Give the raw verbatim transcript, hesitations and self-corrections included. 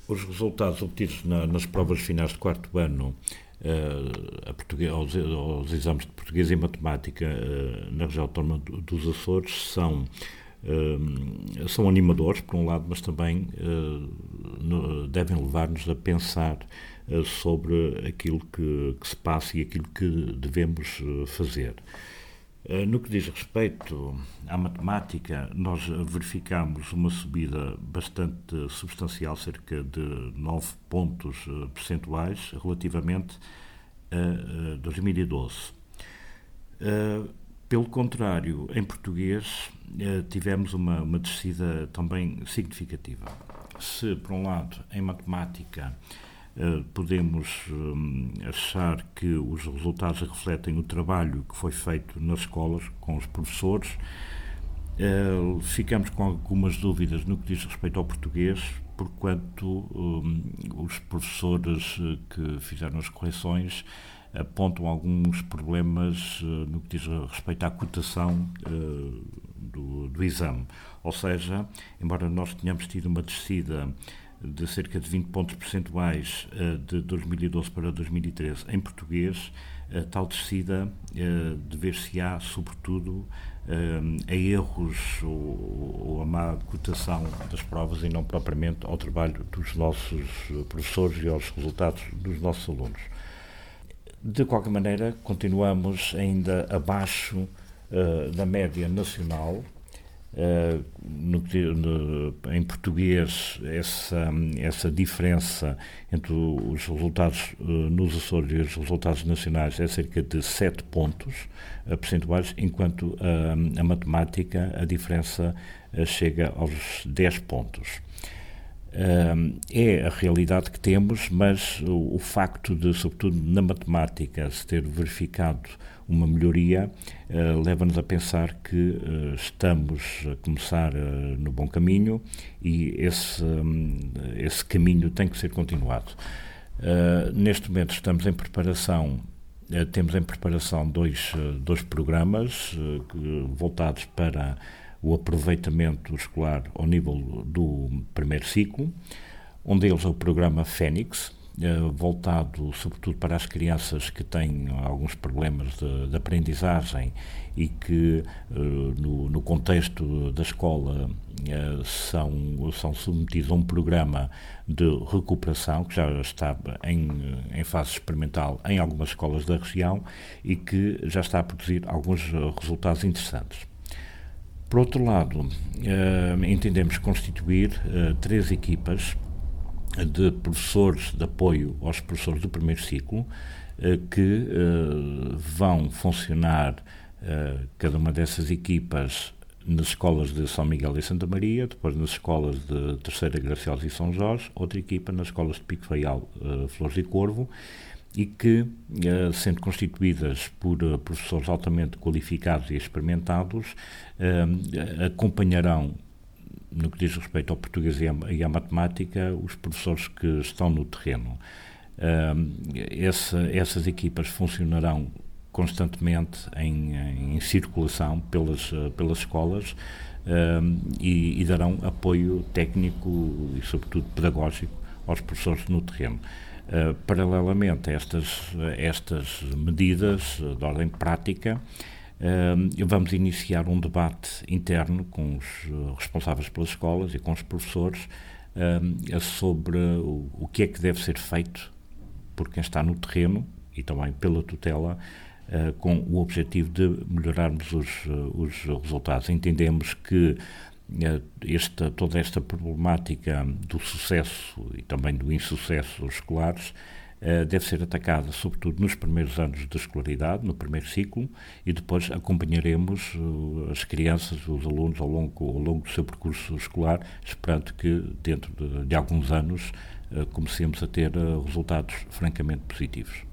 Os resultados obtidos na, nas provas finais de quarto ano, uh, a português, aos, aos exames de português e matemática uh, na região autónoma dos Açores são, uh, são animadores, por um lado, mas também uh, no, devem levar-nos a pensar uh, sobre aquilo que, que se passa e aquilo que devemos uh, fazer. No que diz respeito à matemática, nós verificamos uma subida bastante substancial, cerca de nove pontos percentuais, relativamente a dois mil e doze. Pelo contrário, em português, tivemos uma, uma descida também significativa. Se, por um lado, em matemática, Uh, podemos um, achar que os resultados refletem o trabalho que foi feito nas escolas com os professores, uh, ficamos com algumas dúvidas no que diz respeito ao português, porquanto um, os professores uh, que fizeram as correções apontam alguns problemas uh, no que diz respeito à cotação uh, do, do exame. Ou seja, embora nós tenhamos tido uma descida de cerca de vinte pontos percentuais uh, de dois mil e doze para dois mil e treze em português, uh, tal descida uh, dever-se-á, sobretudo, uh, a erros ou, ou a má cotação das provas e não propriamente ao trabalho dos nossos professores e aos resultados dos nossos alunos. De qualquer maneira, continuamos ainda abaixo uh, da média nacional. Uh, no, no, em português, essa, essa diferença entre os resultados uh, nos Açores e os resultados nacionais é cerca de sete pontos uh, percentuais, enquanto uh, a matemática, a diferença uh, chega aos dez pontos. Uh, é a realidade que temos, mas o, o facto de, sobretudo na matemática, se ter verificado uma melhoria, uh, leva-nos a pensar que uh, estamos a começar uh, no bom caminho e esse, um, esse caminho tem que ser continuado. Uh, neste momento estamos em preparação, uh, temos em preparação dois, uh, dois programas uh, que, voltados para o aproveitamento escolar ao nível do primeiro ciclo. Um deles é o programa Fénix, voltado sobretudo para as crianças que têm alguns problemas de, de aprendizagem e que no, no contexto da escola são, são submetidos a um programa de recuperação que já está em, em fase experimental em algumas escolas da região e que já está a produzir alguns resultados interessantes. Por outro lado, entendemos constituir três equipas de professores de apoio aos professores do primeiro ciclo, eh, que eh, vão funcionar, eh, cada uma dessas equipas, nas escolas de São Miguel e Santa Maria, depois nas escolas de Terceira Graciosa e São Jorge, outra equipa nas escolas de Pico Faial, eh, Flores e Corvo, e que, eh, sendo constituídas por uh, professores altamente qualificados e experimentados, eh, acompanharão, no que diz respeito ao português e à, e à matemática, os professores que estão no terreno. Uh, essa, essas equipas funcionarão constantemente em, em circulação pelas, pelas escolas uh, e, e darão apoio técnico e, sobretudo, pedagógico aos professores no terreno. Uh, paralelamente a estas, estas medidas de ordem prática, Uh, vamos iniciar um debate interno com os uh, responsáveis pelas escolas e com os professores uh, sobre o, o que é que deve ser feito por quem está no terreno e também pela tutela, uh, com o objetivo de melhorarmos os, uh, os resultados. Entendemos que uh, esta, toda esta problemática do sucesso e também do insucesso escolares Uh, deve ser atacada, sobretudo, nos primeiros anos de escolaridade, no primeiro ciclo, e depois acompanharemos uh, as crianças, os alunos, ao longo, ao longo do seu percurso escolar, esperando que, dentro de, de alguns anos, uh, comecemos a ter uh, resultados francamente positivos.